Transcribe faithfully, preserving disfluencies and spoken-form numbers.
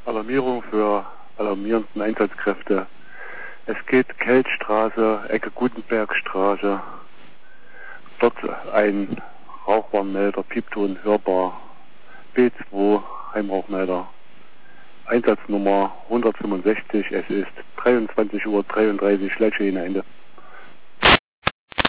Alarmierung für alarmierenden Einsatzkräfte. Es geht Keltstraße, Ecke Gutenbergstraße. Dort ein Rauchwarnmelder, Piepton hörbar. B zwei, Heimrauchmelder. Einsatznummer hundertfünfundsechzig, es ist dreiundzwanzig Uhr dreiunddreißig, Leitstelle Ende.